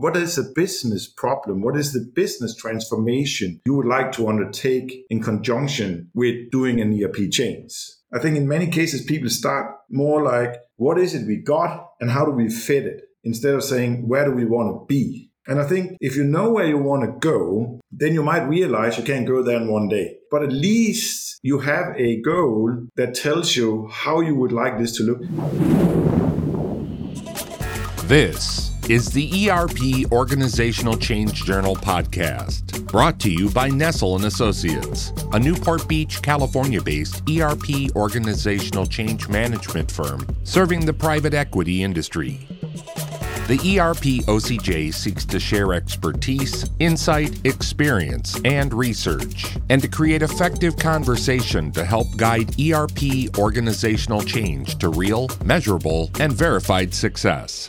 what is the business problem? What is the business transformation you would like to undertake in conjunction with doing an ERP change? I think in many cases, people start more like, what is it we got and how do we fit it? Instead of saying, where do we want to be? And I think if you know where you want to go, then you might realize you can't go there in one day. But at least you have a goal that tells you how you would like this to look. This is the ERP Organizational Change Journal podcast, brought to you by Nestle & Associates, a Newport Beach, California-based ERP organizational change management firm serving the private equity industry. The ERP OCJ seeks to share expertise, insight, experience, and research, and to create effective conversation to help guide ERP organizational change to real, measurable, and verified success.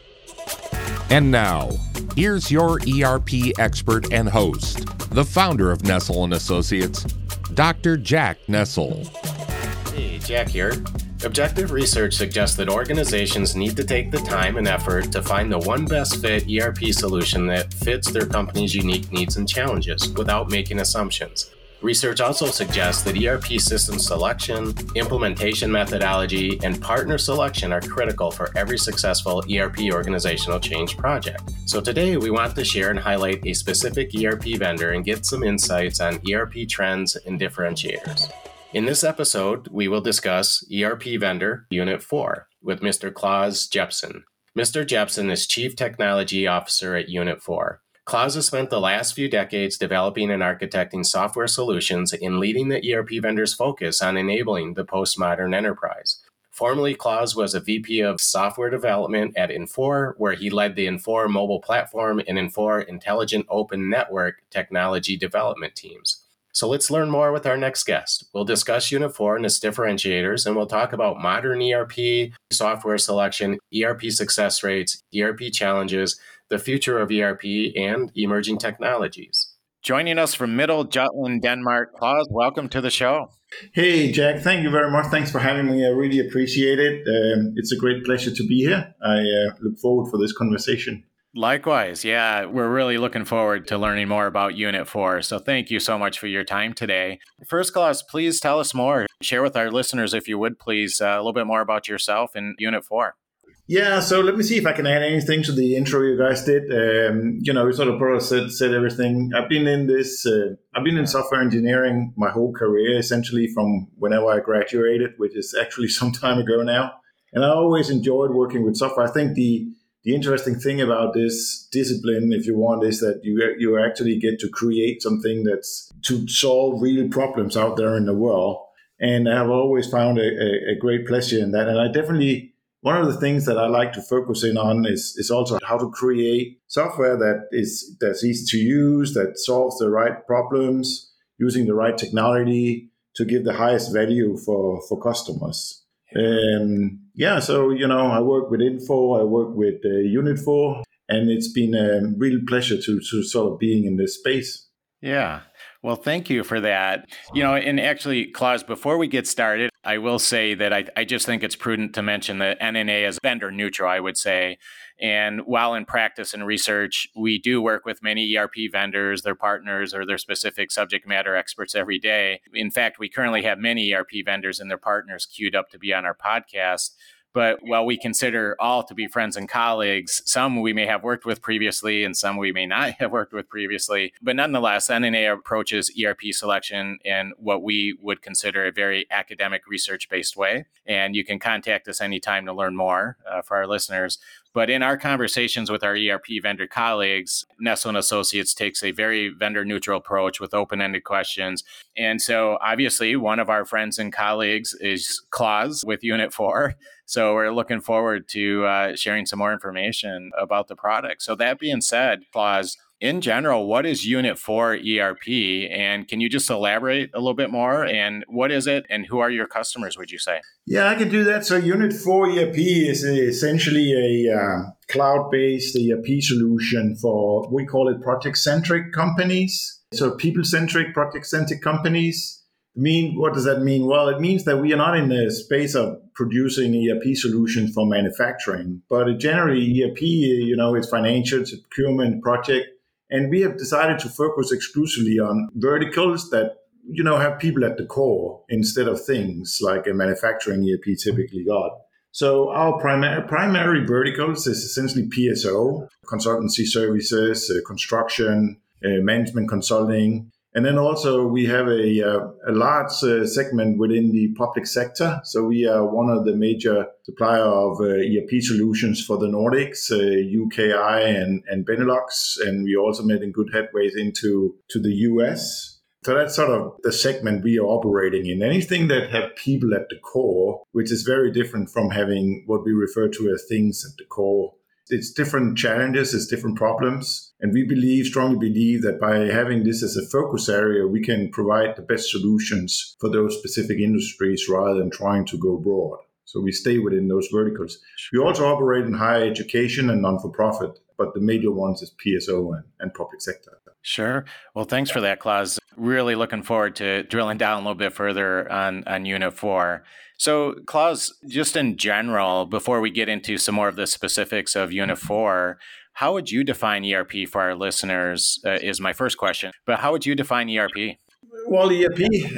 And now, here's your ERP expert and host, the founder of Nestle & Associates, Dr. Jack Nestle. Hey, Jack here. Objective research suggests that organizations need to take the time and effort to find the one best fit ERP solution that fits their company's unique needs and challenges without making assumptions. Research also suggests that ERP system selection, implementation methodology, and partner selection are critical for every successful ERP organizational change project. So today we want to share and highlight a specific ERP vendor and get some insights on ERP trends and differentiators. In this episode, we will discuss ERP vendor Unit 4 with Mr. Claus Jepsen. Mr. Jepsen is Chief Technology Officer at Unit 4. Claus has spent the last few decades developing and architecting software solutions and leading the ERP vendor's focus on enabling the postmodern enterprise. Formerly, Claus was a VP of software development at Infor, where he led the Infor mobile platform and Infor Intelligent Open Network technology development teams. So let's learn more with our next guest. We'll discuss Unit 4 and its differentiators, and we'll talk about modern ERP, software selection, ERP success rates, ERP challenges, the future of ERP, and emerging technologies. Joining us from Middle Jutland, Denmark, Claus, welcome to the show. Hey, Jack, thank you very much. Thanks for having me. I really appreciate it. It's a great pleasure to be here. I look forward for this conversation. Likewise. Yeah, we're really looking forward to learning more about Unit 4. So thank you so much for your time today. First, Claus, please tell us more. Share with our listeners, if you would, please, a little bit more about yourself and Unit 4. Yeah, so let me see if I can add anything to the intro you guys did. You sort of said everything. I've been in software engineering my whole career, essentially from whenever I graduated, which is actually some time ago now. And I always enjoyed working with software. I think the interesting thing about this discipline, if you want, is that you actually get to create something that's to solve real problems out there in the world. And I've always found a great pleasure in that. And I definitely, one of the things that I like to focus in on is also how to create software that's easy to use, that solves the right problems, using the right technology to give the highest value for customers. So, I work with Infor, I work with Unit 4, and it's been a real pleasure to sort of being in this space. Yeah. Well, thank you for that. And actually, Claus, before we get started, I will say that I just think it's prudent to mention that NNA is vendor neutral, I would say. And while in practice and research, we do work with many ERP vendors, their partners, or their specific subject matter experts every day. In fact, we currently have many ERP vendors and their partners queued up to be on our podcast. But while we consider all to be friends and colleagues, some we may have worked with previously and some we may not have worked with previously. But nonetheless, NNA approaches ERP selection in what we would consider a very academic research-based way. And you can contact us anytime to learn more for our listeners. But in our conversations with our ERP vendor colleagues, Nestle & Associates takes a very vendor-neutral approach with open-ended questions. And so obviously, one of our friends and colleagues is Claus with Unit 4. So we're looking forward to sharing some more information about the product. So that being said, Claus, in general, what is Unit 4 ERP? And can you just elaborate a little bit more? And what is it? And who are your customers, would you say? Yeah, I can do that. So Unit 4 ERP is essentially a cloud-based ERP solution for, we call it project-centric companies. So people-centric, project-centric companies. What does that mean? Well, it means that we are not in the space of producing ERP solutions for manufacturing, but generally ERP, is financial, it's procurement, project, and we have decided to focus exclusively on verticals that have people at the core instead of things like a manufacturing ERP typically got. So our primary verticals is essentially PSO, consultancy services, construction, management consulting. And then also we have a large segment within the public sector. So we are one of the major supplier of ERP solutions for the Nordics, UKI and Benelux. And we also made good headways into the US. So that's sort of the segment we are operating in. Anything that have people at the core, which is very different from having what we refer to as things at the core. It's different challenges, it's different problems. And we strongly believe that by having this as a focus area, we can provide the best solutions for those specific industries rather than trying to go broad. So we stay within those verticals. We also operate in higher education and non-for-profit, but the major ones is PSO and public sector. Sure. Well, thanks for that, Claus. Really looking forward to drilling down a little bit further on Unit 4. So, Claus, just in general, before we get into some more of the specifics of Unit 4, how would you define ERP for our listeners is my first question. But how would you define ERP? Well, ERP,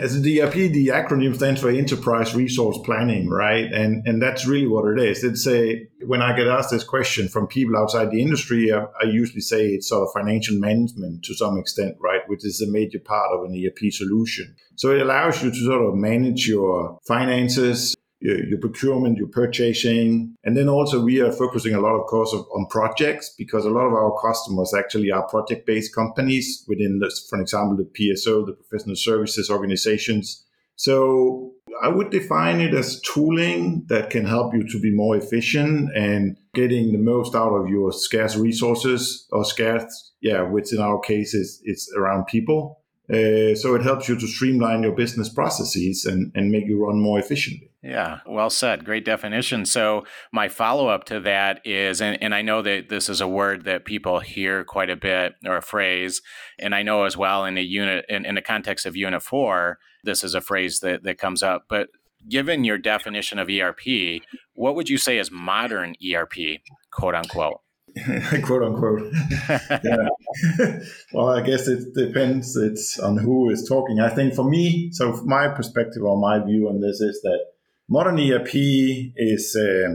the acronym stands for Enterprise Resource Planning, right? And that's really what it is. When I get asked this question from people outside the industry, I usually say it's sort of financial management to some extent, right? Which is a major part of an ERP solution. So it allows you to sort of manage your finances, your procurement, your purchasing. And then also we are focusing a lot, of course, on projects because a lot of our customers actually are project-based companies within, for example, the PSO, the professional services organizations. So I would define it as tooling that can help you to be more efficient and getting the most out of your scarce resources which in our case is around people. So it helps you to streamline your business processes and make you run more efficiently. Yeah, well said. Great definition. So my follow-up to that is, and I know that this is a word that people hear quite a bit, or a phrase, and I know as well in the context of Unit 4, this is a phrase that comes up. But given your definition of ERP, what would you say is modern ERP, quote unquote? Quote unquote. Yeah. Well, I guess it depends. It's on who is talking. I think for me, so my perspective or my view on this is that modern ERP is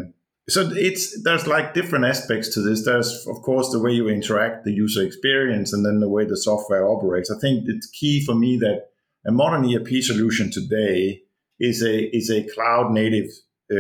there's like different aspects to this. There's of course the way you interact, the user experience, and then the way the software operates. I think it's key for me that a modern ERP solution today is a cloud native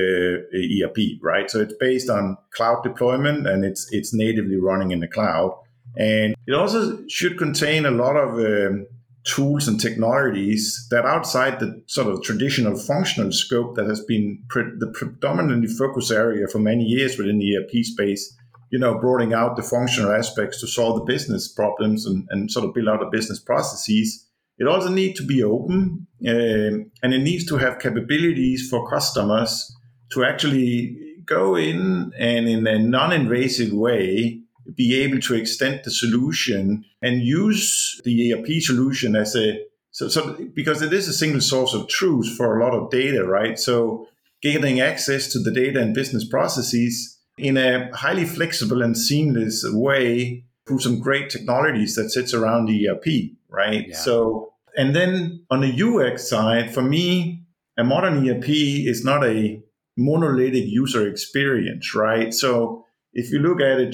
ERP, right? So it's based on cloud deployment and it's natively running in the cloud. And it also should contain a lot of tools and technologies that outside the sort of traditional functional scope that has been the predominantly focus area for many years within the ERP space, broadening out the functional aspects to solve the business problems and sort of build out the business processes. It also needs to be open and it needs to have capabilities for customers to actually go in and in a non-invasive way be able to extend the solution and use the ERP solution as because it is a single source of truth for a lot of data, right? So getting access to the data and business processes in a highly flexible and seamless way through some great technologies that sits around the ERP, right? Yeah. So, and then on the UX side, for me, a modern ERP is not a monolithic user experience, right? So if you look at it,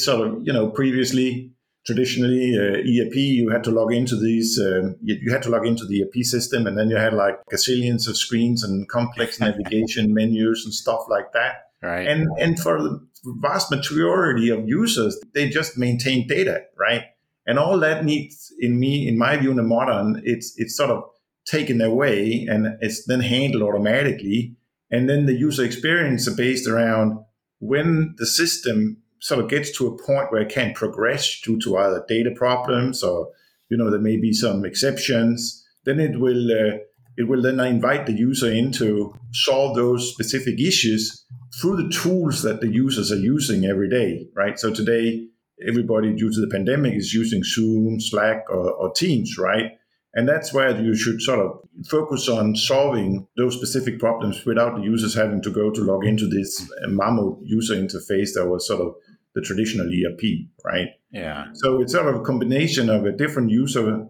previously, traditionally, ERP, you had to log into these, you had to log into the ERP system, and then you had like gazillions of screens and complex navigation menus and stuff like that. Right. And for the vast majority of users, they just maintain data, right? And all that needs, in my view, in the modern, it's sort of taken away and it's then handled automatically. And then the user experience is based around when the system sort of gets to a point where it can't progress due to either data problems or, there may be some exceptions, then it will then invite the user in to solve those specific issues through the tools that the users are using every day, right? So today, everybody due to the pandemic is using Zoom, Slack, or Teams, right? And that's where you should sort of focus on solving those specific problems without the users having to go to log into this mammoth user interface that was sort of the traditional ERP, right? Yeah. So it's sort of a combination of a different user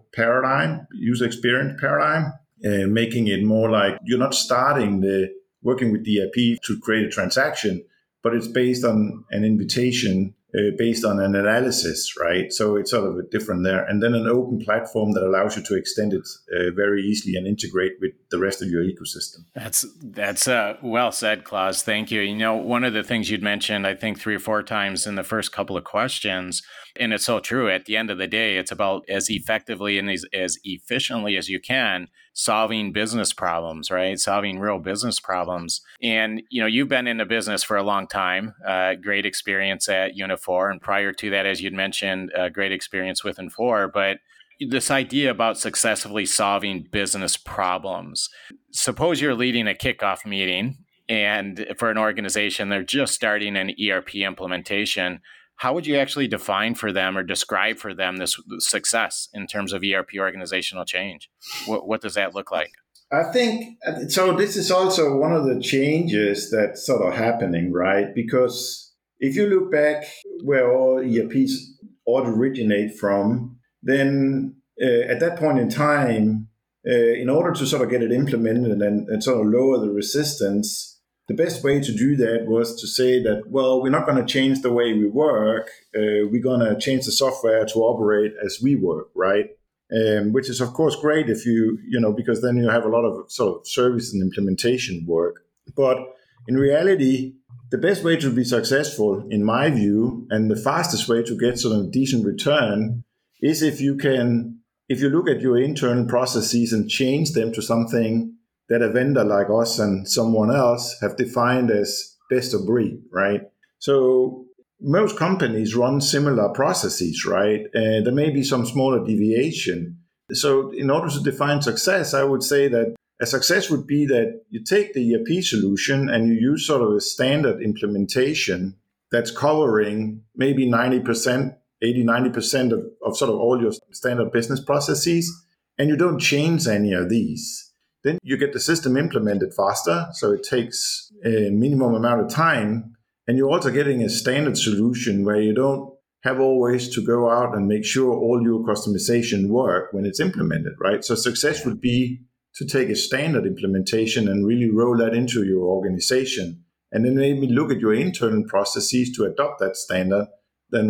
experience paradigm, making it more like you're not starting working with the ERP to create a transaction, but it's based on an invitation, based on an analysis, right? So it's sort of different there. And then an open platform that allows you to extend it very easily and integrate with the rest of your ecosystem. That's well said, Klaus. Thank you. You know, one of the things you'd mentioned, I think 3 or 4 times in the first couple of questions, and it's so true. At the end of the day, it's about as effectively and as efficiently as you can solving business problems, right? Solving real business problems. And, you know, you've been in the business for a long time, great experience at Uniphore. And prior to that, as you'd mentioned, great experience with Infor. But this idea about successfully solving business problems. Suppose you're leading a kickoff meeting and for an organization, they're just starting an ERP implementation. How would you actually define for them or describe for them this success in terms of ERP organizational change? What does that look like? I think so. This is also one of the changes that's sort of happening, right? Because if you look back where all ERPs originate from, then at that point in time, in order to sort of get it implemented and sort of lower the resistance, the best way to do that was to say that, well, we're not going to change the way we work. We're going to change the software to operate as we work, right? Which is, of course, great if because then you have a lot of sort of service and implementation work. But in reality, the best way to be successful, in my view, and the fastest way to get sort of decent return is if you look at your internal processes and change them to something that a vendor like us and someone else have defined as best of breed, right? So most companies run similar processes, right? There may be some smaller deviation. So in order to define success, I would say that a success would be that you take the ERP solution and you use sort of a standard implementation that's covering maybe 90%, 80-90% of sort of all your standard business processes, and you don't change any of these. Then you get the system implemented faster, so it takes a minimum amount of time, and you're also getting a standard solution where you don't have always to go out and make sure all your customization work when it's implemented, right? So success would be to take a standard implementation and really roll that into your organization, and then maybe look at your internal processes to adopt that standard than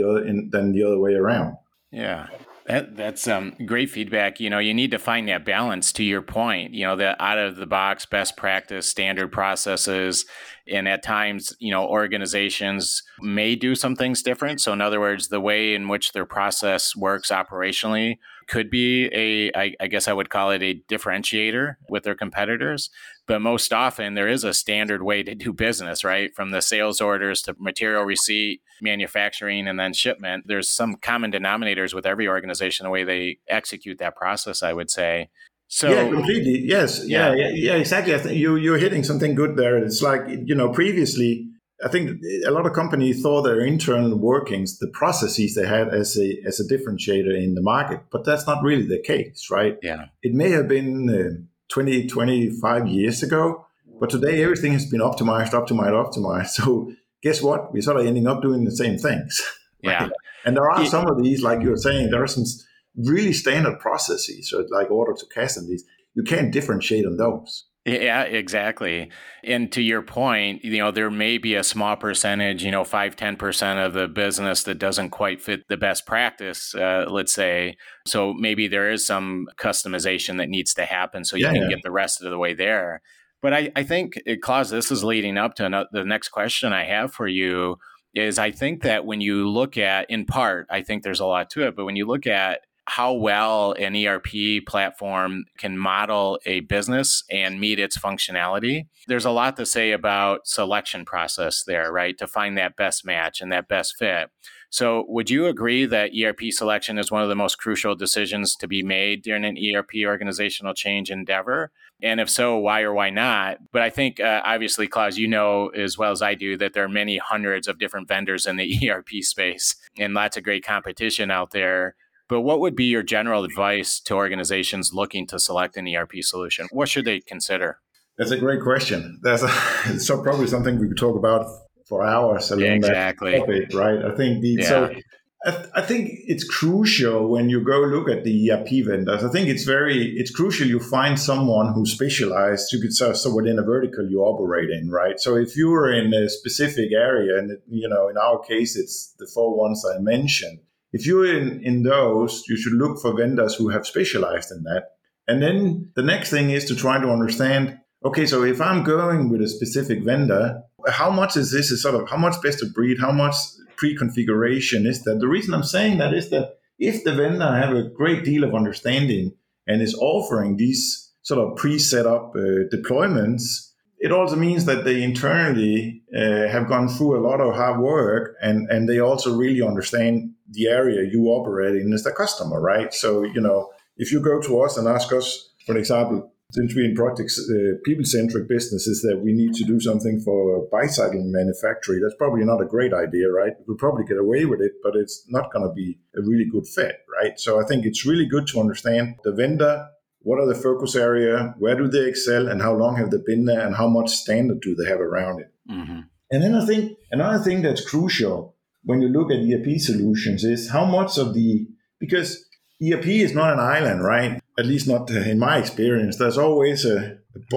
the other way around. Yeah. That's great feedback. You know, you need to find that balance, to your point, you know, the out of the box best practice standard processes. And at times, you know, organizations may do some things different. So in other words, the way in which their process works operationally could be I guess I would call it a differentiator with their competitors. But most often there is a standard way to do business, right? From the sales orders to material receipt, manufacturing, and then shipment. There's some common denominators with every organization, the way they execute that process, I would say. So, yeah, completely. Yes. Yeah, exactly. I think you're hitting something good there. It's like, previously, I think a lot of companies thought their internal workings, the processes they had as a differentiator in the market, but that's not really the case, right? Yeah. It may have been 20, 25 years ago, but today everything has been optimized. So guess what? We're sort of ending up doing the same things. Right? Yeah. And there are some of these, like you were saying, there are some really standard processes, so like order to cash and these, you can't differentiate on those. Yeah, exactly. And to your point, there may be a small percentage, 5-10% of the business that doesn't quite fit the best practice, let's say. So maybe there is some customization that needs to happen so you can get the rest of the way there. But I think, Klaus, this is leading up to the next question I have for you is I think that when you look at, in part, I think there's a lot to it, but when you look at how well an ERP platform can model a business and meet its functionality, there's a lot to say about selection process there, right? To find that best match and that best fit. So would you agree that ERP selection is one of the most crucial decisions to be made during an ERP organizational change endeavor? And if so, why or why not? But I think, obviously, Klaus, you know as well as I do that there are many hundreds of different vendors in the ERP space and lots of great competition out there. But what would be your general advice to organizations looking to select an ERP solution? What should they consider? That's a great question. It's probably something we could talk about for hours along that topic, right? I think I think it's crucial when you go look at the ERP vendors. I think it's crucial you find someone who's specialized. You could say so within a vertical you operate in, right? So if you're in a specific area, and in our case it's the 4 ones I mentioned. If you're in those, you should look for vendors who have specialized in that. And then the next thing is to try to understand, okay, so if I'm going with a specific vendor, how much is this how much best of breed, how much pre-configuration is that? The reason I'm saying that is that if the vendor have a great deal of understanding and is offering these sort of pre-set up deployments, it also means that they internally have gone through a lot of hard work and they also really understand the area you operate in as the customer, right? So, if you go to us and ask us, for example, since we're in projects, people-centric businesses, that we need to do something for bicycle manufacturing, that's probably not a great idea, right? We'll probably get away with it, but it's not going to be a really good fit, right? So I think it's really good to understand the vendor, what are the focus area, where do they excel, and how long have they been there, and how much standard do they have around it. Mm-hmm. And then I think another thing that's crucial when you look at ERP solutions is how much of because ERP is not an island, right? At least not in my experience. There's always a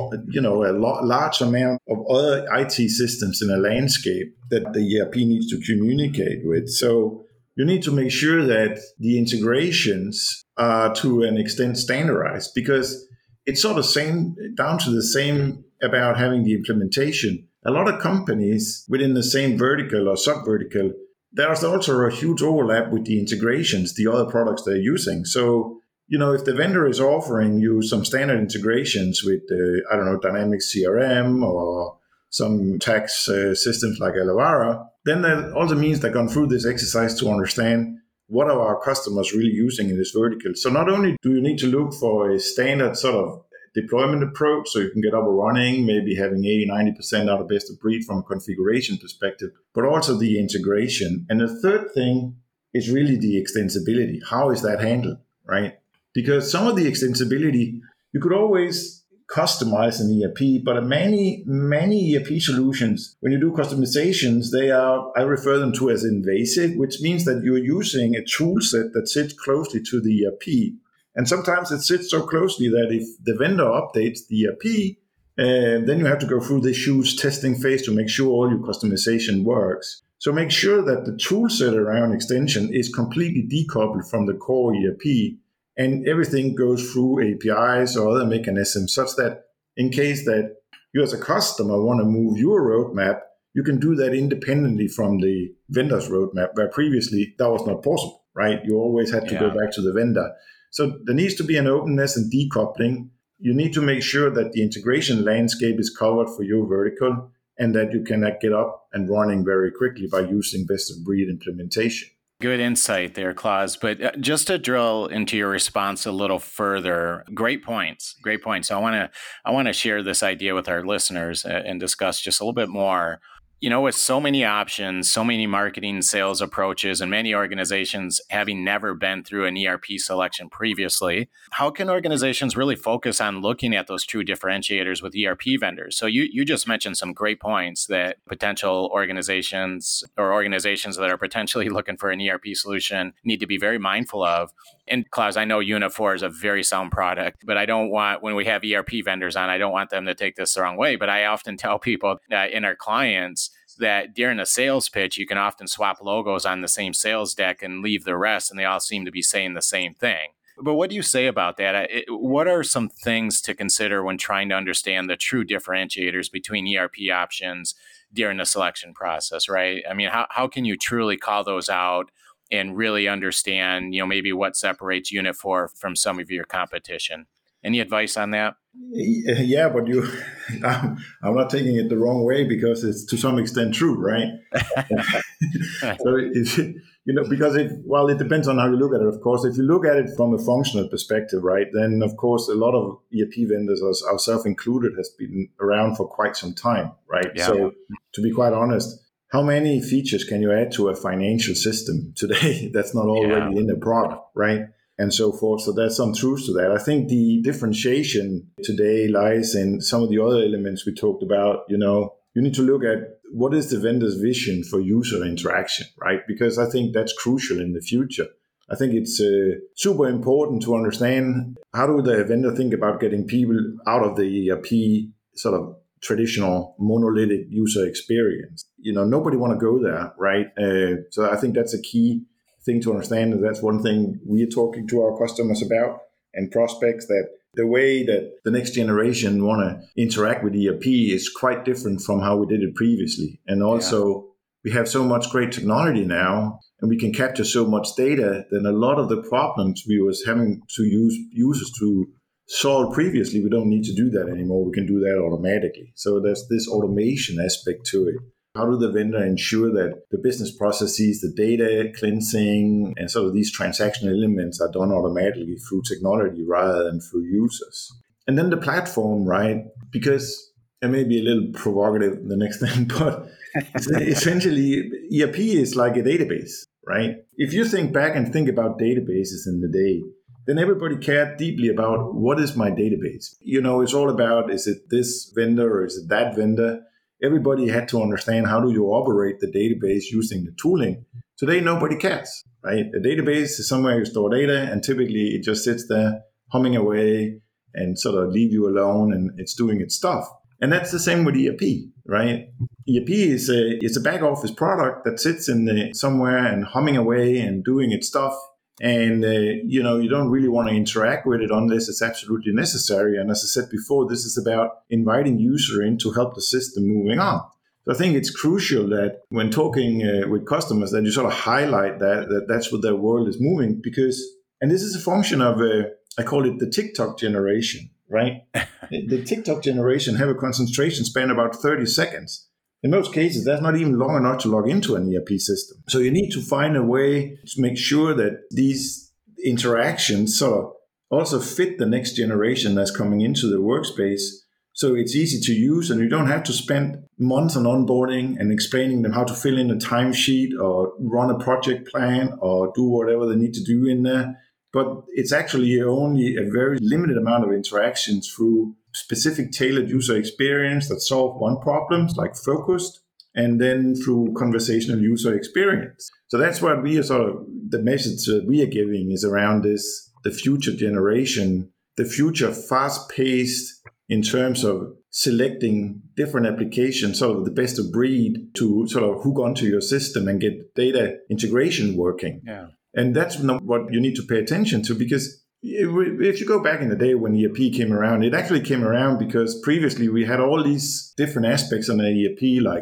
large amount of other IT systems in a landscape that the ERP needs to communicate with. So you need to make sure that the integrations are to an extent standardized, because it's sort of down to the same about having the implementation. A lot of companies within the same vertical or sub-vertical, there's also a huge overlap with the integrations, the other products they're using. So, if the vendor is offering you some standard integrations with, Dynamics CRM or some tax systems like Elavara, then that also means they've gone through this exercise to understand what are our customers really using in this vertical. So not only do you need to look for a standard sort of deployment approach so you can get up and running, maybe having 80-90% out of best of breed from a configuration perspective, but also the integration. And the third thing is really the extensibility. How is that handled, right? Because some of the extensibility, you could always customize an ERP, but many ERP solutions, when you do customizations, I refer them to as invasive, which means that you're using a tool set that sits closely to the ERP. And sometimes it sits so closely that if the vendor updates the ERP, then you have to go through this huge testing phase to make sure all your customization works. So make sure that the tool set around extension is completely decoupled from the core ERP, and everything goes through APIs or other mechanisms, such that in case that you as a customer want to move your roadmap, you can do that independently from the vendor's roadmap, where previously that was not possible, right? You always had to go back to the vendor. So there needs to be an openness and decoupling. You need to make sure that the integration landscape is covered for your vertical and that you can get up and running very quickly by using best-of-breed implementation. Good insight there, Claus. But just to drill into your response a little further, great points. So I want to share this idea with our listeners and discuss just a little bit more. With so many options, so many marketing sales approaches, and many organizations having never been through an ERP selection previously, how can organizations really focus on looking at those true differentiators with ERP vendors? So you just mentioned some great points that potential organizations or organizations that are potentially looking for an ERP solution need to be very mindful of. And Claus, I know Unit4 is a very sound product, but I don't want, when we have ERP vendors on, I don't want them to take this the wrong way. But I often tell people that in our clients that during a sales pitch, you can often swap logos on the same sales deck and leave the rest, and they all seem to be saying the same thing. But what do you say about that? What are some things to consider when trying to understand the true differentiators between ERP options during the selection process, right? I mean, how can you truly call those out and really understand, maybe what separates Unit4 from some of your competition? Any advice on that? Yeah, but I'm not taking it the wrong way, because it's to some extent true, right? So because it depends on how you look at it. Of course, if you look at it from a functional perspective, right, then of course a lot of ERP vendors, ourselves included, has been around for quite some time, right? Yeah. So to be quite honest, how many features can you add to a financial system today that's not already in the product, right? And so forth. So there's some truth to that. I think the differentiation today lies in some of the other elements we talked about. You need to look at what is the vendor's vision for user interaction, right? Because I think that's crucial in the future. I think it's super important to understand how do the vendor think about getting people out of the ERP sort of traditional monolithic user experience. Nobody want to go there, right? So I think that's a key thing to understand. And that's one thing we are talking to our customers about and prospects, that the way that the next generation want to interact with ERP is quite different from how we did it previously. And also we have so much great technology now, and we can capture so much data that a lot of the problems we was having to use users to solve previously, we don't need to do that anymore. We can do that automatically. So there's this automation aspect to it. How do the vendor ensure that the business processes, the data cleansing, and sort of these transactional elements are done automatically through technology rather than through users? And then the platform, right? Because it may be a little provocative, the next thing, but essentially ERP is like a database, right? If you think back and think about databases in the day, then everybody cared deeply about what is my database. It's all about, is it this vendor or is it that vendor? Everybody had to understand, how do you operate the database using the tooling? Today, nobody cares, right? A database is somewhere you store data, and typically it just sits there humming away and sort of leave you alone, and it's doing its stuff. And that's the same with ERP, right? ERP is a back office product that sits in somewhere and humming away and doing its stuff. And, you don't really want to interact with it unless it's absolutely necessary. And as I said before, this is about inviting user in to help the system moving on. So I think it's crucial that when talking with customers, that you sort of highlight that's what their world is moving, because, and this is a function of, I call it the TikTok generation, right? The TikTok generation have a concentration span about 30 seconds. In most cases, that's not even long enough to log into an ERP system. So you need to find a way to make sure that these interactions sort of also fit the next generation that's coming into the workspace. So it's easy to use, and you don't have to spend months on onboarding and explaining them how to fill in a timesheet or run a project plan or do whatever they need to do in there. But it's actually only a very limited amount of interactions through specific tailored user experience that solve one problem, like focused, and then through conversational user experience. So that's what we are sort of, the message that we are giving is around this, the future generation, the future fast-paced in terms of selecting different applications, sort of the best of breed to sort of hook onto your system and get data integration working. Yeah. And that's not what you need to pay attention to, because if you go back in the day when ERP came around, it actually came around because previously we had all these different aspects on the ERP, like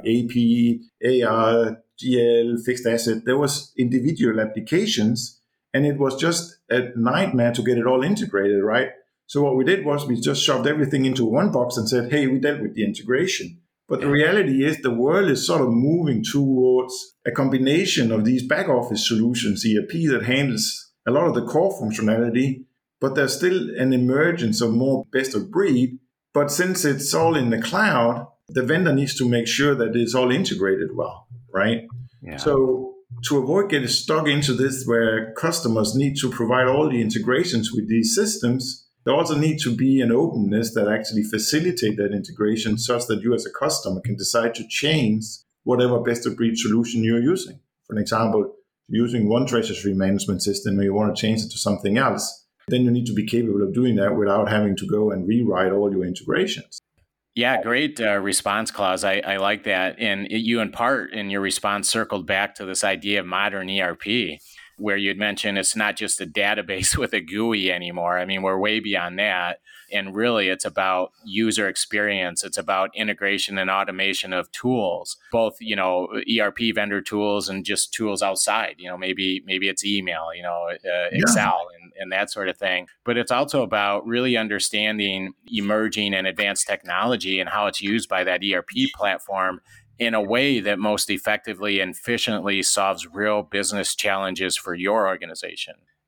AP, AR, GL, fixed asset. There was individual applications, and it was just a nightmare to get it all integrated, right? So what we did was we just shoved everything into one box and said, hey, we dealt with the integration. But the reality is the world is sort of moving towards a combination of these back office solutions, ERP that handles a lot of the core functionality, but there's still an emergence of more best of breed. But since it's all in the cloud, the vendor needs to make sure that it's all integrated well, right? Yeah. So to avoid getting stuck into this where customers need to provide all the integrations with these systems, there also need to be an openness that actually facilitate that integration such that you as a customer can decide to change whatever best of breed solution you're using. For example, using one treasury management system and you want to change it to something else, then you need to be capable of doing that without having to go and rewrite all your integrations. Yeah, great response, Claus. I like that. And you, in part, in your response, circled back to this idea of modern ERP, where you'd mentioned it's not just a database with a GUI anymore. I mean, we're way beyond that. And really, it's about user experience. It's about integration and automation of tools, both, ERP vendor tools and just tools outside. Maybe it's email, Excel and that sort of thing. But it's also about really understanding emerging and advanced technology and how it's used by that ERP platform in a way that most effectively and efficiently solves real business challenges for your organization.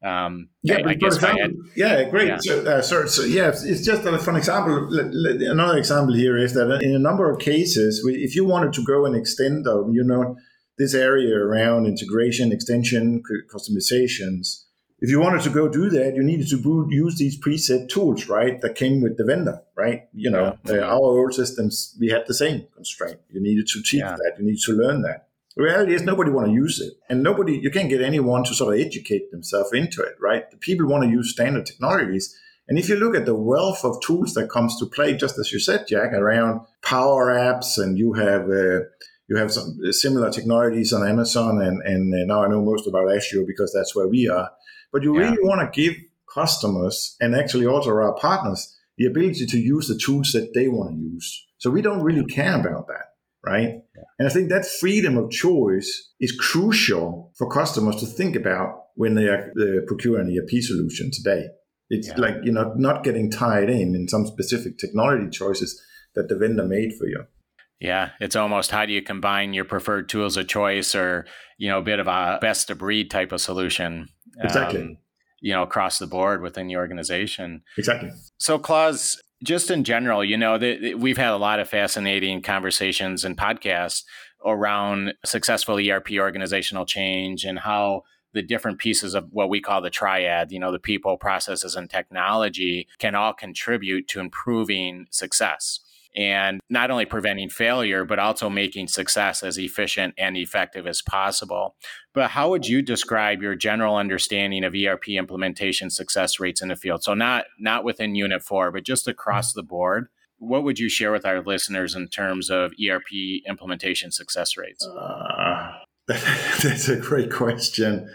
I guess great. Yeah. It's just that, for an example, another example here is that in a number of cases, if you wanted to go and extend, this area around integration, extension, customizations, if you wanted to go do that, you needed to use these preset tools, right, that came with the vendor, right? Our old systems, we had the same constraint. You needed to teach that. You need to learn that. The reality is nobody want to use it. And you can't get anyone to sort of educate themselves into it, right? The people want to use standard technologies. And if you look at the wealth of tools that comes to play, just as you said, Jack, around Power Apps, and you have some similar technologies on Amazon, and now I know most about Azure because that's where we are. But you really want to give customers, and actually also our partners, the ability to use the tools that they want to use. So we don't really care about that. Right. Yeah. And I think that freedom of choice is crucial for customers to think about when they are procuring an ERP solution today. It's like, not getting tied in some specific technology choices that the vendor made for you. Yeah, it's almost how do you combine your preferred tools of choice or, a bit of a best of breed type of solution. Exactly. Across the board within the organization. Exactly. So, Claus, just in general, we've had a lot of fascinating conversations and podcasts around successful ERP organizational change and how the different pieces of what we call the triad, the people, processes, and technology can all contribute to improving success. And not only preventing failure, but also making success as efficient and effective as possible. But how would you describe your general understanding of ERP implementation success rates in the field? So not within Unit 4, but just across the board. What would you share with our listeners in terms of ERP implementation success rates? That's a great question.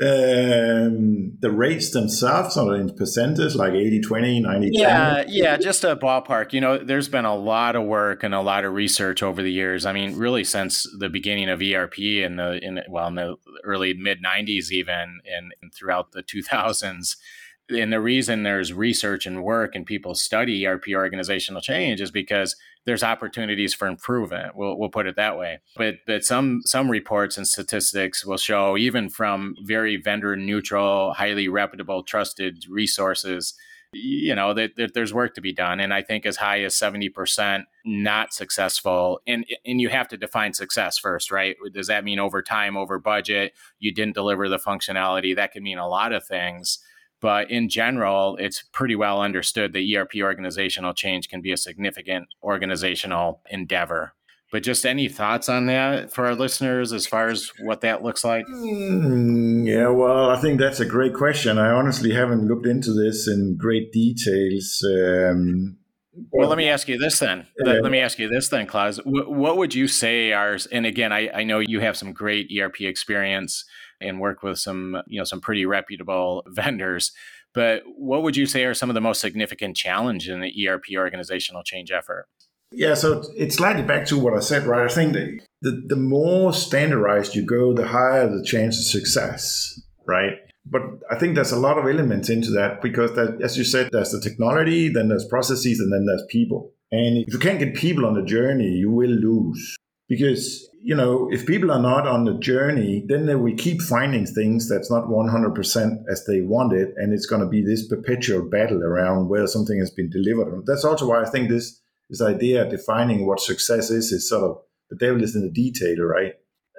The rates themselves are in percentage, like 80-20, 90-10? Yeah, just a ballpark. There's been a lot of work and a lot of research over the years. I mean, really since the beginning of ERP in the early mid-90s even, and throughout the 2000s. And the reason there's research and work and people study ERP organizational change is because there's opportunities for improvement. We'll put it that way. But some reports and statistics will show, even from very vendor neutral, highly reputable, trusted resources, that there's work to be done. And I think as high as 70% not successful. And you have to define success first, right? Does that mean over time, over budget? You didn't deliver the functionality? That could mean a lot of things. But in general, it's pretty well understood that ERP organizational change can be a significant organizational endeavor. But just any thoughts on that for our listeners as far as what that looks like? Yeah, well, I think that's a great question. I honestly haven't looked into this in great details. Well, let me ask you this then. Claus. What would you say are, and again, I know you have some great ERP experience and work with some pretty reputable vendors, but what would you say are some of the most significant challenges in the ERP organizational change effort? Yeah, so it's slightly back to what I said, right? I think the more standardized you go, the higher the chance of success, right? But I think there's a lot of elements into that because, that, as you said, there's the technology, then there's processes, and then there's people. And if you can't get people on the journey, you will lose. Because, if people are not on the journey, then they will keep finding things that's not 100% as they want it. And it's going to be this perpetual battle around whether something has been delivered. That's also why I think this idea of defining what success is sort of the devil is in the detail, right?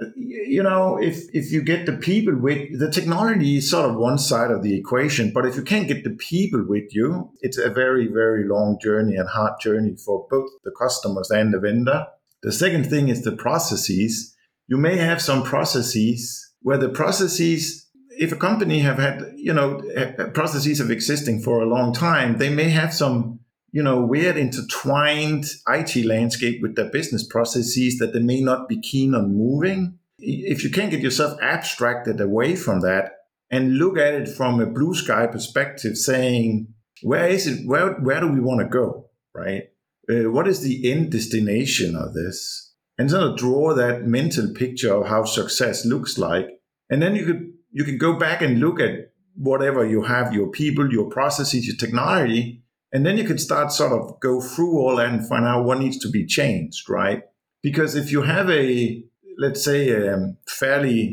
If you get the people with the technology is sort of one side of the equation, but if you can't get the people with you, it's a very, very long journey and hard journey for both the customers and the vendor. The second thing is the processes. You may have some processes where the processes, if a company have had, processes of existing for a long time, they may have some, weird intertwined IT landscape with their business processes that they may not be keen on moving. If you can get yourself abstracted away from that and look at it from a blue sky perspective, saying, where is it? Where do we want to go, right? What is the end destination of this? And sort of draw that mental picture of how success looks like. And then you can go back and look at whatever you have, your people, your processes, your technology, and then you can start sort of go through all that and find out what needs to be changed, right? Because if you have let's say, fairly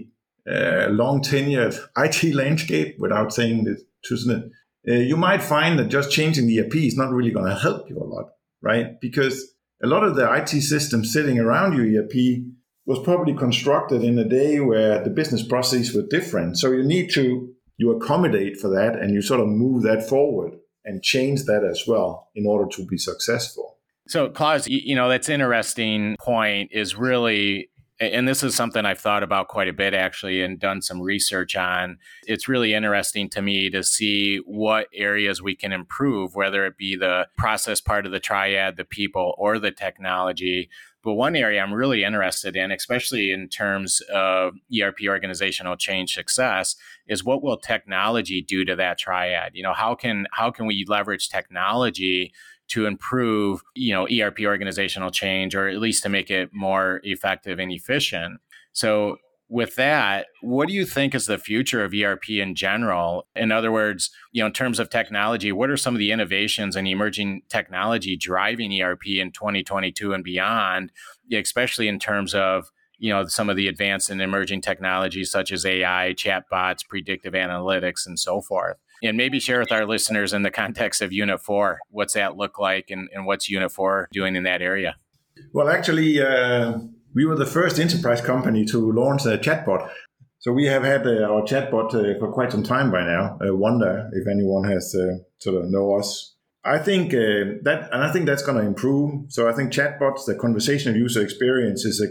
long tenured IT landscape, without saying it too soon, you might find that just changing the ERP is not really going to help you a lot, right? Because a lot of the IT systems sitting around your ERP was probably constructed in a day where the business processes were different. So you accommodate for that, and you sort of move that forward and change that as well in order to be successful. So, Klaus, that's interesting point is really, and this is something I've thought about quite a bit actually and done some research on. It's really interesting to me to see what areas we can improve, whether it be the process part of the triad, the people, or the technology. But one area I'm really interested in, especially in terms of ERP organizational change success, is what will technology do to that triad? How can we leverage technology to improve, ERP organizational change, or at least to make it more effective and efficient? So with that, what do you think is the future of ERP in general? In other words, in terms of technology, what are some of the innovations and emerging technology driving ERP in 2022 and beyond, especially in terms of, some of the advanced and emerging technologies such as AI, chatbots, predictive analytics, and so forth? And maybe share with our listeners in the context of Unit 4, what's that look like and what's Unit 4 doing in that area? Well, actually, we were the first enterprise company to launch a chatbot. So we have had our chatbot for quite some time by now. Wonder if anyone has sort of know us. I think that's going to improve. So I think chatbots, the conversational user experience, is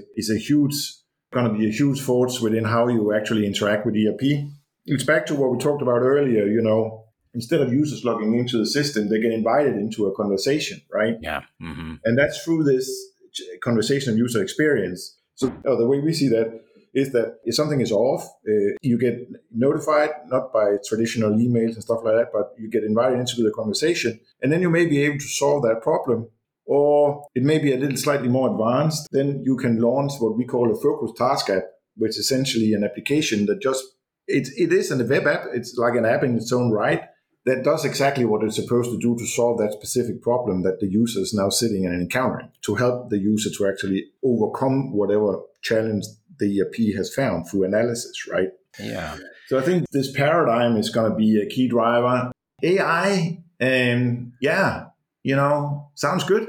going to be a huge force within how you actually interact with ERP. It's back to what we talked about earlier. Instead of users logging into the system, they get invited into a conversation, right? Yeah. Mm-hmm. And that's through this conversational user experience. So the way we see that is that if something is off, you get notified, not by traditional emails and stuff like that, but you get invited into the conversation, and then you may be able to solve that problem. Or it may be a little slightly more advanced. Then you can launch what we call a focus task app, which is essentially an application that it is a web app. It's like an app in its own right that does exactly what it's supposed to do to solve that specific problem that the user is now sitting and encountering, to help the user to actually overcome whatever challenge the ERP has found through analysis, right? Yeah. So I think this paradigm is going to be a key driver. AI, sounds good.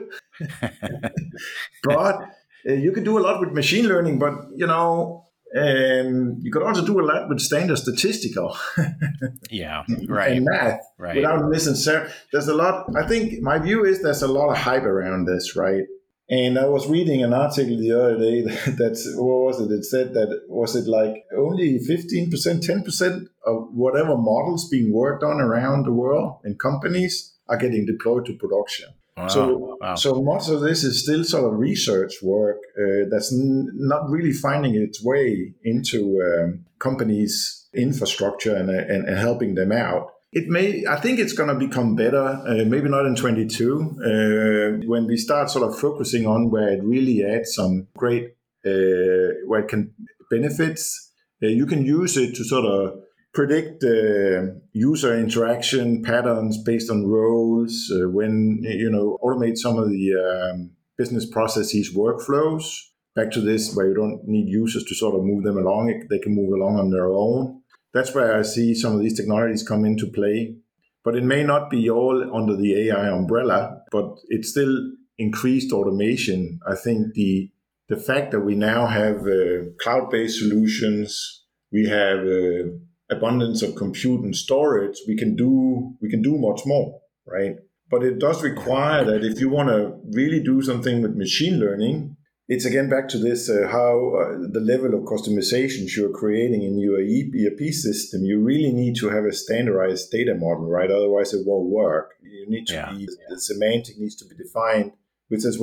But you could do a lot with machine learning, but, you could also do a lot with standard statistical right. and math without necessarily. There's a lot. I think my view is there's a lot of hype around this, right? And I was reading an article the other day what was it? It said that was it like only 15%, 10% of whatever models being worked on around the world in companies are getting deployed to production. Wow. So much of this is still sort of research work that's not really finding its way into companies' infrastructure and helping them out. I think it's going to become better, maybe not in 22, when we start sort of focusing on where it really adds some great, where it can benefits. You can use it to sort of predict user interaction patterns based on roles, automate some of the business processes, workflows. Back to this, where you don't need users to sort of move them along. They can move along on their own. That's where I see some of these technologies come into play. But it may not be all under the AI umbrella, but it's still increased automation. I think the fact that we now have cloud-based solutions, we have abundance of compute and storage, we can do much more, right? But it does require that if you want to really do something with machine learning, it's again back to this, how the level of customizations you're creating in your ERP system, you really need to have a standardized data model, right? Otherwise it won't work. You need to the semantic needs to be defined, which has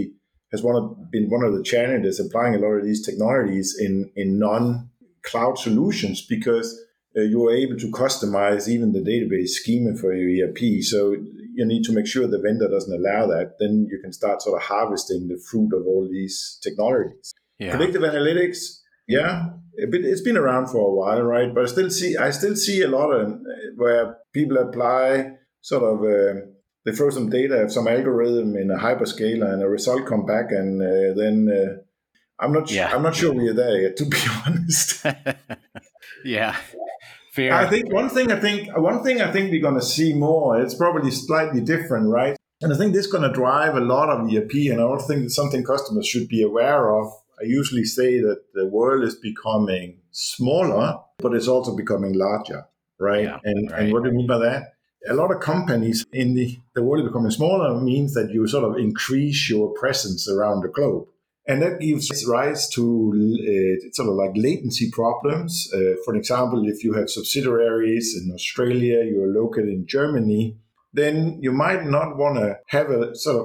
been one of the challenges applying a lot of these technologies in non-cloud solutions, because you are able to customize even the database schema for your ERP. So you need to make sure the vendor doesn't allow that. Then you can start sort of harvesting the fruit of all these technologies. Yeah. Predictive analytics, it's been around for a while, right? But I still see a lot of where people apply sort of they throw some data, some algorithm in a hyperscaler, and a result come back, and then I'm not sure we are there yet, to be honest. Yeah. Fair. I think one thing I think we're going to see more. It's probably slightly different, right? And I think this is going to drive a lot of ERP. And I also think it's something customers should be aware of. I usually say that the world is becoming smaller, but it's also becoming larger, right? Yeah, And what do you mean by that? A lot of companies in the world becoming smaller means that you sort of increase your presence around the globe. And that gives rise to sort of like latency problems. For example, if you have subsidiaries in Australia, you're located in Germany, then you might not want to have a sort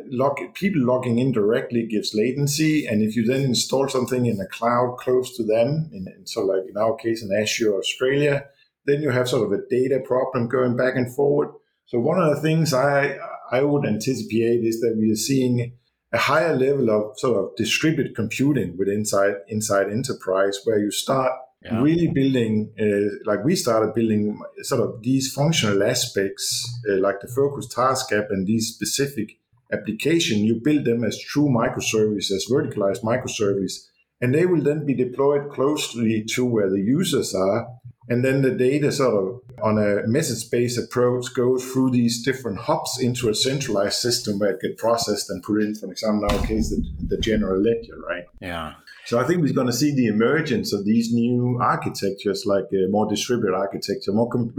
of people logging in directly gives latency. And if you then install something in a cloud close to them, so like in our case in Azure, Australia, then you have sort of a data problem going back and forward. So one of the things I would anticipate is that we are seeing a higher level of sort of distributed computing inside enterprise, where you start really building, like we started building sort of these functional aspects, like the focus task app and these specific application. You build them as true microservices, as verticalized microservice, and they will then be deployed closely to where the users are. And then the data sort of on a message-based approach goes through these different hubs into a centralized system where it gets processed and put in, for example, in our case, the general ledger, right? Yeah. So I think we're going to see the emergence of these new architectures, like more distributed architecture,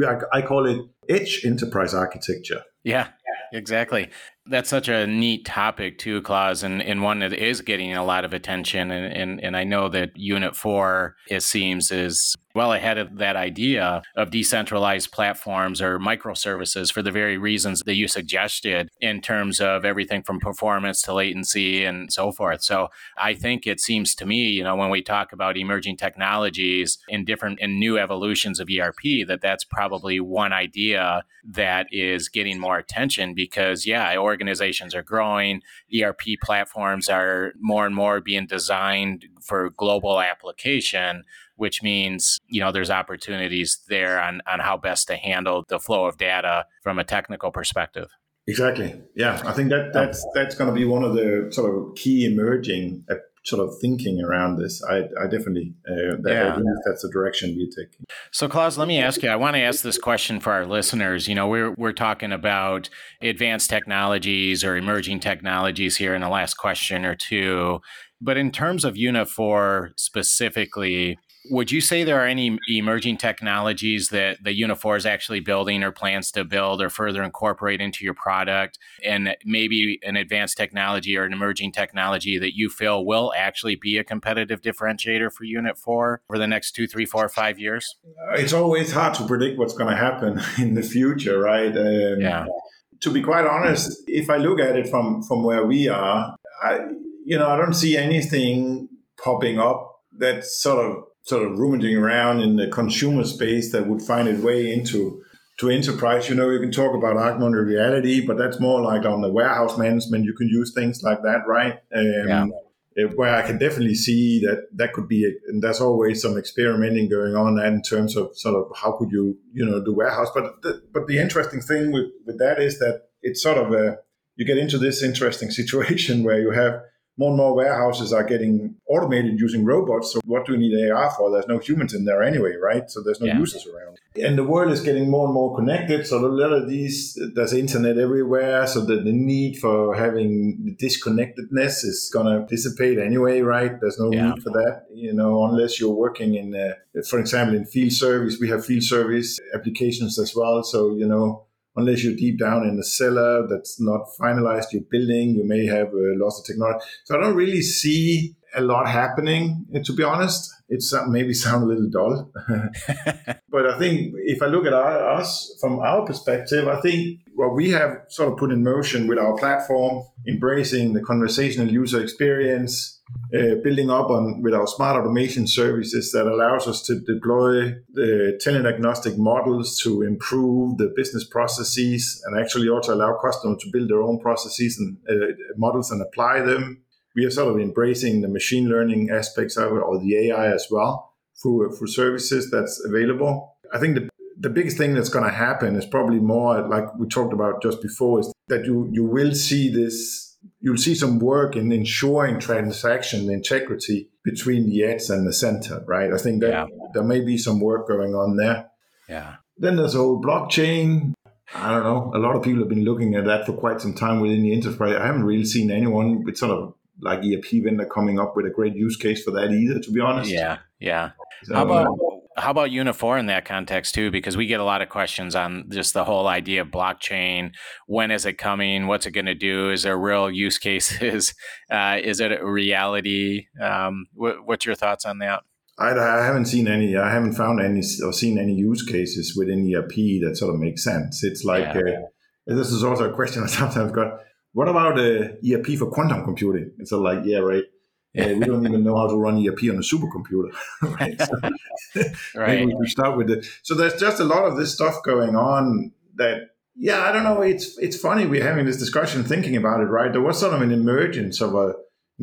I call it edge enterprise architecture. Yeah, exactly. That's such a neat topic too, Klaus, and one that is getting a lot of attention. And I know that Unit 4, it seems, is well ahead of that idea of decentralized platforms or microservices for the very reasons that you suggested in terms of everything from performance to latency and so forth. So I think it seems to me, when we talk about emerging technologies and new evolutions of ERP, that's probably one idea that is getting more attention because, organizations are growing. ERP platforms are more and more being designed for global application, which means, there's opportunities there on how best to handle the flow of data from a technical perspective. Exactly. Yeah, I think that's going to be one of the sort of key emerging sort of thinking around this. I definitely I think that's the direction we're taking. So, Klaus, let me ask you. I want to ask this question for our listeners. We're talking about advanced technologies or emerging technologies here in the last question or two. But in terms of Unit 4 specifically, would you say there are any emerging technologies that the Unit 4 is actually building or plans to build or further incorporate into your product, and maybe an advanced technology or an emerging technology that you feel will actually be a competitive differentiator for Unit 4 over the next 2, 3, 4, 5 years? It's always hard to predict what's going to happen in the future, right? To be quite honest, if I look at it from where we are, I don't see anything popping up that's sort of rummaging around in the consumer space that would find its way into enterprise. You can talk about augmented reality, but that's more like on the warehouse management. You can use things like that, right? Where I can definitely see that could be, and there's always some experimenting going on in terms of sort of how could you do warehouse. But the interesting thing with that is that it's sort of you get into this interesting situation where you have more and more warehouses are getting automated using robots. So what do you need AR for? There's no humans in there anyway, right? So there's no users around. And the world is getting more and more connected. So a lot of there's internet everywhere. So the need for having disconnectedness is going to dissipate anyway, right? There's no need for that, unless you're working in, for example, in field service. We have field service applications as well. So, unless you're deep down in the cellar that's not finalized your building, you may have loss of technology. So I don't really see a lot happening, to be honest. It's maybe sound a little dull. But I think if I look at us from our perspective, I think what we have sort of put in motion with our platform, embracing the conversational user experience, building up with our smart automation services that allows us to deploy the tenant agnostic models to improve the business processes and actually also allow customers to build their own processes and models and apply them. We are sort of embracing the machine learning aspects of it, or the AI as well, through services that's available. I think the biggest thing that's going to happen is probably more like we talked about just before, is that you will see this you'll see some work in ensuring transaction integrity between the edge and the center, right? I think that there may be some work going on there. Yeah. Then there's the whole blockchain. I don't know. A lot of people have been looking at that for quite some time within the enterprise. I haven't really seen anyone with sort of like ERP vendor coming up with a great use case for that either, to be honest. Yeah. So, How about Uniphore in that context too? Because we get a lot of questions on just the whole idea of blockchain. When is it coming? What's it going to do? Is there real use cases? Is it a reality? What's your thoughts on that? I haven't seen any. I haven't found any or seen any use cases within ERP that sort of make sense. It's like this is also a question I sometimes got. What about ERP for quantum computing? It's sort of like, yeah, right. We don't even know how to run ERP on a supercomputer. Right? So, maybe we can start with it. So there's just a lot of this stuff going on that, I don't know. It's funny we're having this discussion thinking about it, right? There was sort of an emergence of a,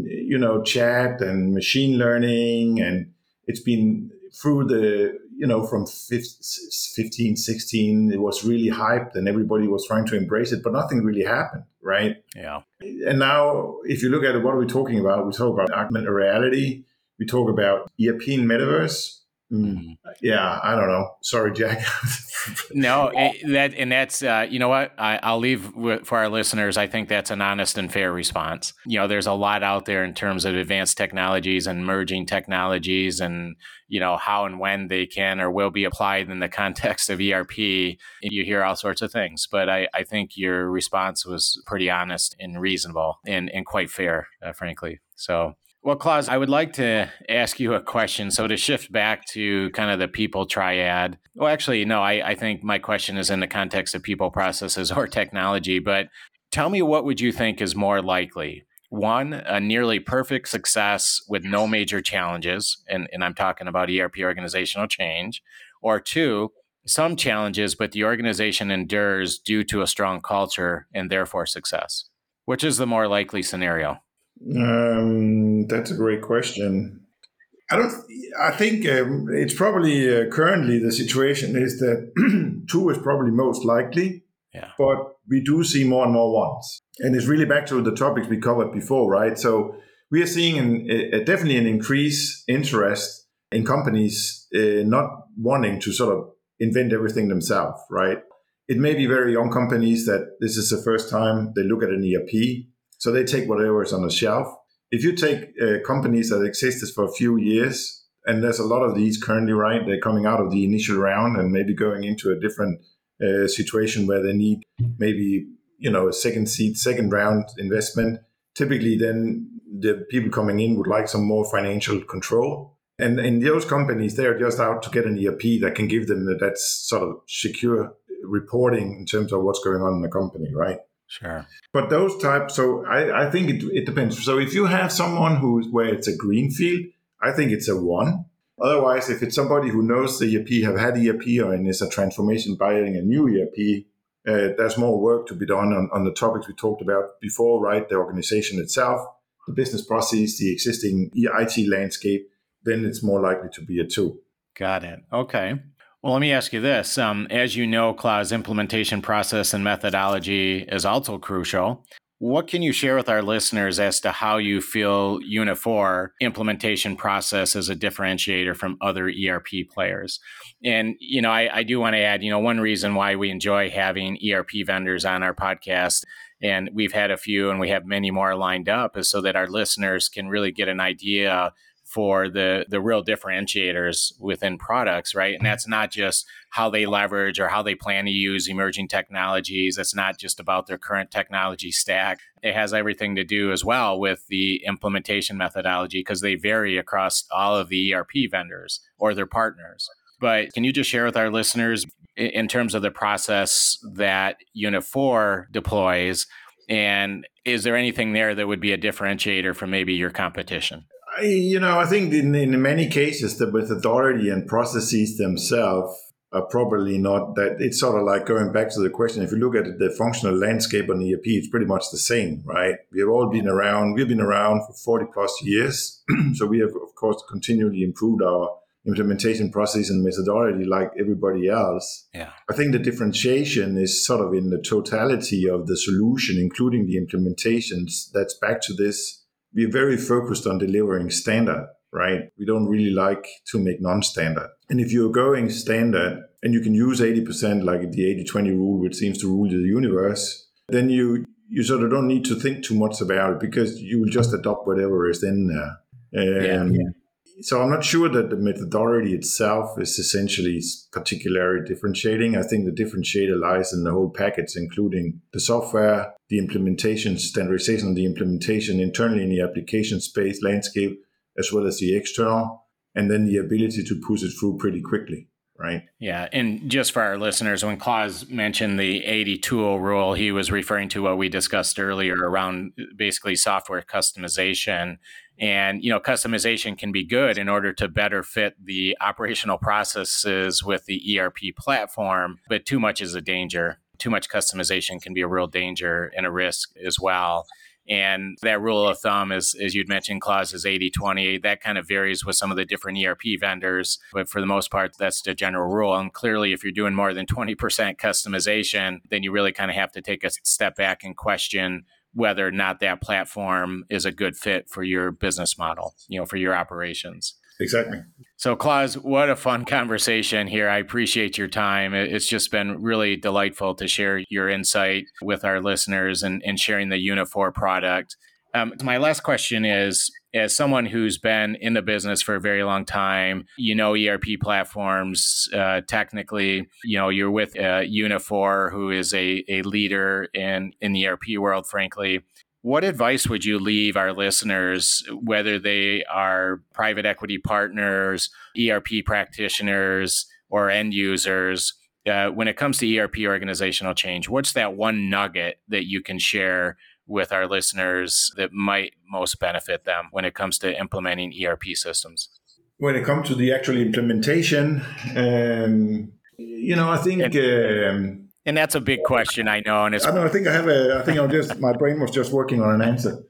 chat and machine learning, and it's been through the, from 15, 16, it was really hyped and everybody was trying to embrace it, but nothing really happened, right? Yeah. And now, if you look at it, what are we talking about? We talk about augmented reality. We talk about ERP and metaverse. Yeah, I don't know. Sorry, Jack. No, that's you know what? I'll leave for our listeners. I think that's an honest and fair response. There's a lot out there in terms of advanced technologies and merging technologies, and how and when they can or will be applied in the context of ERP. You hear all sorts of things, but I think your response was pretty honest and reasonable and quite fair, frankly. So. Well, Claus, I would like to ask you a question. So to shift back to kind of the people triad. Well, actually, no, I think my question is in the context of people, processes, or technology. But tell me, what would you think is more likely? One, a nearly perfect success with no major challenges, and I'm talking about ERP organizational change. Or two, some challenges, but the organization endures due to a strong culture and therefore success. Which is the more likely scenario? That's a great question. I think it's probably currently the situation is that two is probably most likely, but we do see more and more ones. And it's really back to the topics we covered before, right? So we are seeing definitely an increased interest in companies not wanting to sort of invent everything themselves, right? It may be very young companies that this is the first time they look at an ERP. So they take whatever is on the shelf. If you take companies that existed for a few years, and there's a lot of these currently, right? They're coming out of the initial round and maybe going into a different situation where they need maybe, a second round investment. Typically, then the people coming in would like some more financial control. And in those companies, they're just out to get an ERP that can give them that sort of secure reporting in terms of what's going on in the company, right? Sure. But those types, so I think it depends. So if you have someone where it's a greenfield, I think it's a 1. Otherwise, if it's somebody who knows the ERP, have had ERP, or is a transformation buying a new ERP, there's more work to be done on the topics we talked about before, right? The organization itself, the business process, the existing IT landscape, then it's more likely to be a 2. Got it. Okay. Well, let me ask you this. As you know, Claus, implementation process and methodology is also crucial. What can you share with our listeners as to how you feel Uniphore implementation process is a differentiator from other ERP players? And, I do want to add, one reason why we enjoy having ERP vendors on our podcast, and we've had a few and we have many more lined up, is so that our listeners can really get an idea for the real differentiators within products, right? And that's not just how they leverage or how they plan to use emerging technologies. It's not just about their current technology stack. It has everything to do as well with the implementation methodology, because they vary across all of the ERP vendors or their partners. But can you just share with our listeners in terms of the process that Uniphore deploys, and is there anything there that would be a differentiator from maybe your competition? I think in many cases, the methodology and processes themselves are probably not that. It's sort of like going back to the question. If you look at the functional landscape on ERP, it's pretty much the same, right? We have all been around. We've been around for 40 plus years. So we have, of course, continually improved our implementation process and methodology like everybody else. Yeah. I think the differentiation is sort of in the totality of the solution, including the implementations. That's back to this. We're very focused on delivering standard, right? We don't really like to make non-standard. And if you're going standard and you can use 80%, like the 80-20 rule, which seems to rule the universe, then you sort of don't need to think too much about it because you will just adopt whatever is in there. So I'm not sure that the methodology itself is essentially particularly differentiating. I think the differentiator lies in the whole package, including the software, the implementation, standardization of the implementation internally in the application space landscape, as well as the external, and then the ability to push it through pretty quickly. Right. Yeah. And just for our listeners, when Claus mentioned the 80-20 rule, he was referring to what we discussed earlier around basically software customization. And, customization can be good in order to better fit the operational processes with the ERP platform, but too much is a danger. Too much customization can be a real danger and a risk as well. And that rule of thumb is, as you'd mentioned, Claus, is 80-20. That kind of varies with some of the different ERP vendors. But for the most part, that's the general rule. And clearly, if you're doing more than 20% customization, then you really kind of have to take a step back and question whether or not that platform is a good fit for your business model, for your operations. Exactly. So, Claus, what a fun conversation here. I appreciate your time. It's just been really delightful to share your insight with our listeners and sharing the Uniphore product. My last question is, as someone who's been in the business for a very long time, ERP platforms, technically, you're with Uniphore, who is a leader in the ERP world, frankly. What advice would you leave our listeners, whether they are private equity partners, ERP practitioners, or end users, when it comes to ERP organizational change? What's that one nugget that you can share with our listeners that might most benefit them when it comes to implementing ERP systems? When it comes to the actual implementation, I think... And that's a big question, I know. And my brain was just working on an answer.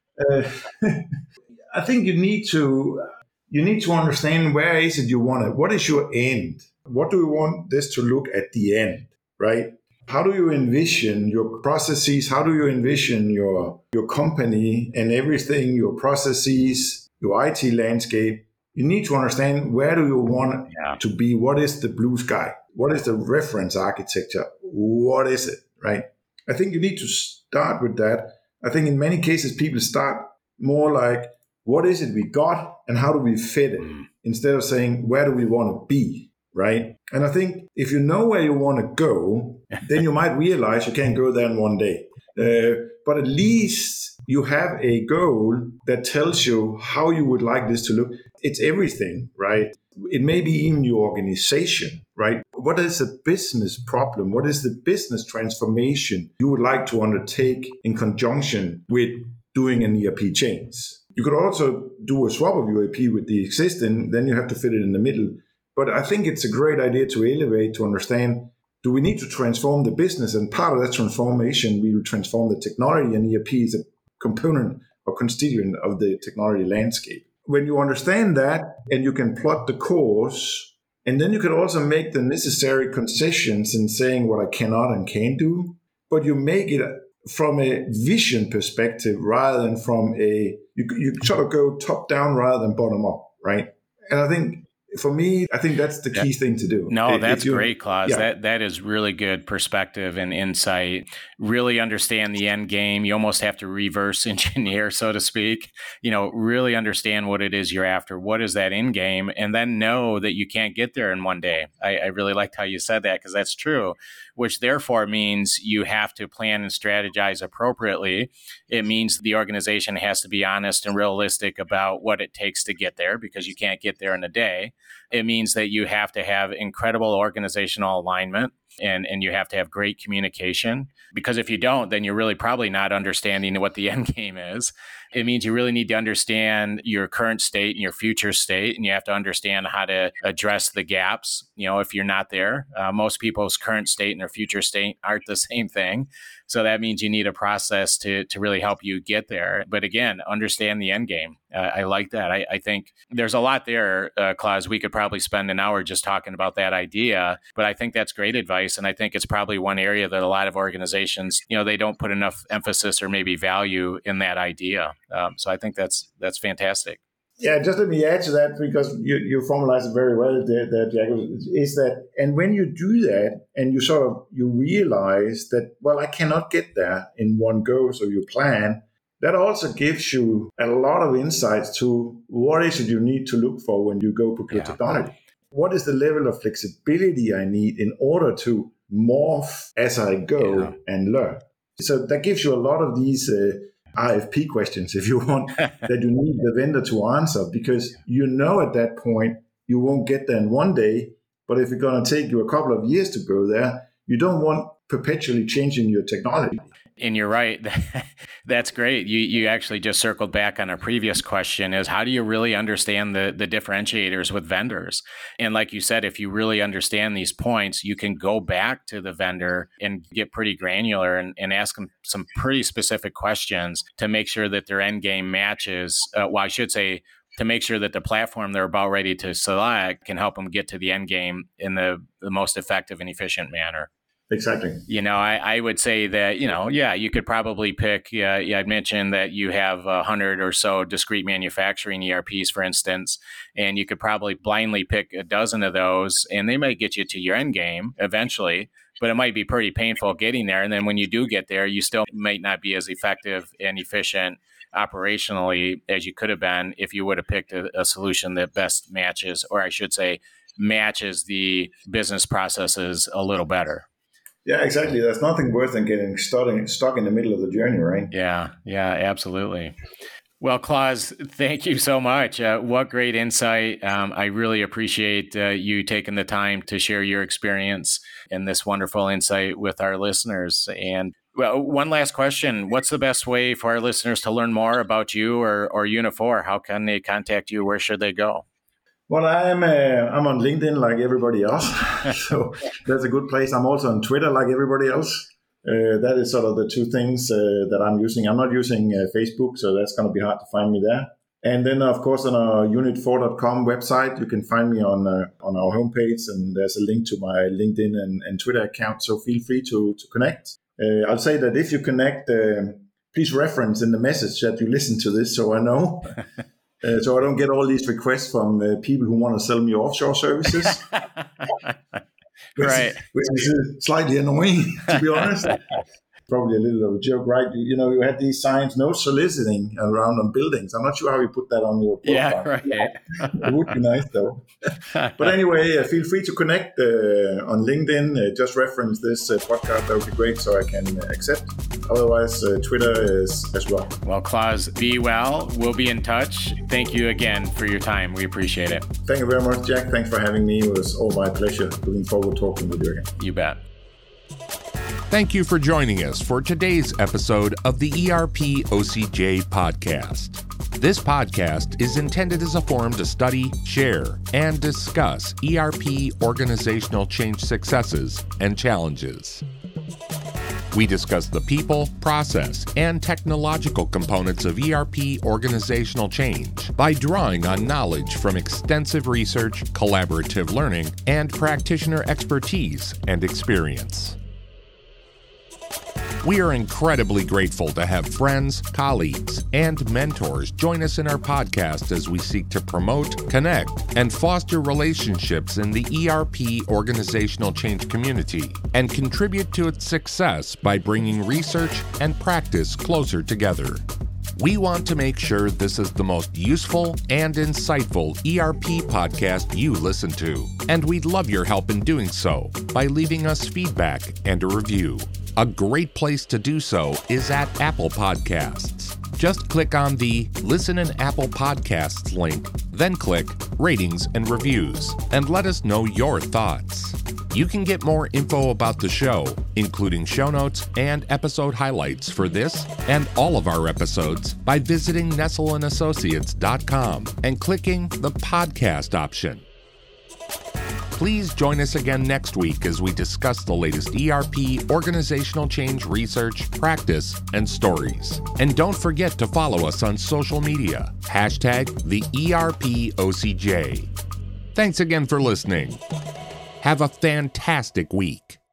I think you need to understand where is it you want it. What is your end? What do you want this to look at the end, right? How do you envision your processes? How do you envision your company and everything, your processes, your IT landscape? You need to understand where do you want it to be? What is the blue sky? What is the reference architecture? What is it, right? I think you need to start with that. I think in many cases, people start more like, what is it we got and how do we fit it? Instead of saying, where do we want to be, right? And I think if you know where you want to go, then you might realize you can't go there in one day. But at least you have a goal that tells you how you would like this to look. It's everything, right? It may be even your organization, right? What is the business problem? What is the business transformation you would like to undertake in conjunction with doing an ERP change? You could also do a swap of ERP with the existing, then you have to fit it in the middle. But I think it's a great idea to elevate, to understand, do we need to transform the business? And part of that transformation, we will transform the technology, and ERP is a component or constituent of the technology landscape. When you understand that and you can plot the course, and then you can also make the necessary concessions in saying what I cannot and can't do, but you make it from a vision perspective rather than from you sort of go top down rather than bottom up, right? And I think for me, I think that's the key thing to do. No, that's great, Claus. Yeah. That is really good perspective and insight. Really understand the end game. You almost have to reverse engineer, so to speak. Really understand what it is you're after. What is that end game? And then know that you can't get there in one day. I really liked how you said that because that's true, which therefore means you have to plan and strategize appropriately. It means the organization has to be honest and realistic about what it takes to get there because you can't get there in a day. It means that you have to have incredible organizational alignment and you have to have great communication, because if you don't, then you're really probably not understanding what the end game is. It means you really need to understand your current state and your future state, and you have to understand how to address the gaps. If you're not there, most people's current state and their future state aren't the same thing. So that means you need a process to really help you get there. But again, understand the end game. I like that. I think there's a lot there, Claus. We could probably spend an hour just talking about that idea. But I think that's great advice. And I think it's probably one area that a lot of organizations, they don't put enough emphasis or maybe value in that idea. So I think that's fantastic. Yeah, just let me add to that, because you formalized it very well there, Jack, is that, and when you do that and you realize that, well, I cannot get there in one go, so you plan, that also gives you a lot of insights to what is it you need to look for when you go procure technology. What is the level of flexibility I need in order to morph as I go and learn? So that gives you a lot of these RFP questions, if you want, that you need the vendor to answer, because at that point you won't get there in one day. But if it's going to take you a couple of years to go there, you don't want perpetually changing your technology. And you're right. That's great. You actually just circled back on a previous question, is how do you really understand the differentiators with vendors? And like you said, if you really understand these points, you can go back to the vendor and get pretty granular and ask them some pretty specific questions to make sure that their end game matches. To make sure that the platform they're about ready to select can help them get to the end game in the most effective and efficient manner. Exactly. I would say that, you could probably pick, I'd mentioned that you have 100 or so discrete manufacturing ERPs, for instance, and you could probably blindly pick a dozen of those, and they might get you to your end game eventually, but it might be pretty painful getting there. And then when you do get there, you still might not be as effective and efficient operationally as you could have been if you would have picked a solution that best matches, or I should say, matches the business processes a little better. Yeah, exactly. There's nothing worse than getting stuck in the middle of the journey, right? Yeah, absolutely. Well, Claus, thank you so much. What great insight. I really appreciate you taking the time to share your experience and this wonderful insight with our listeners. And well, one last question. What's the best way for our listeners to learn more about you or Unit4? How can they contact you? Where should they go? Well, I'm on LinkedIn like everybody else, so that's a good place. I'm also on Twitter like everybody else. That is sort of the two things that I'm using. I'm not using Facebook, so that's going to be hard to find me there. And then, of course, on our unit4.com website, you can find me on our homepage, and there's a link to my LinkedIn and Twitter account, so feel free to connect. I'll say that if you connect, please reference in the message that you listen to this, so I know. So I don't get all these requests from people who want to sell me offshore services. Right. Which is slightly annoying, to be honest. Probably a little of a joke, right? You had these signs, no soliciting around on buildings. I'm not sure how you put that on your profile. Yeah, right. It would be nice, though. But anyway, feel free to connect on LinkedIn. Just reference this podcast. That would be great, so I can accept. Otherwise, Twitter is as well. Well, Claus, be well. We'll be in touch. Thank you again for your time. We appreciate it. Thank you very much, Jack. Thanks for having me. It was all my pleasure. Looking forward to talking with you again. You bet. Thank you for joining us for today's episode of the ERP OCJ podcast. This podcast is intended as a forum to study, share, and discuss ERP organizational change successes and challenges. We discuss the people, process, and technological components of ERP organizational change by drawing on knowledge from extensive research, collaborative learning, and practitioner expertise and experience. We are incredibly grateful to have friends, colleagues, and mentors join us in our podcast as we seek to promote, connect, and foster relationships in the ERP organizational change community and contribute to its success by bringing research and practice closer together. We want to make sure this is the most useful and insightful ERP podcast you listen to, and we'd love your help in doing so by leaving us feedback and a review. A great place to do so is at Apple Podcasts. Just click on the Listen in Apple Podcasts link, then click Ratings and Reviews, and let us know your thoughts. You can get more info about the show, including show notes and episode highlights for this and all of our episodes, by visiting nestleandassociates.com and clicking the podcast option. Please join us again next week as we discuss the latest ERP organizational change research, practice, and stories. And don't forget to follow us on social media. #TheERPOCJ. Thanks again for listening. Have a fantastic week.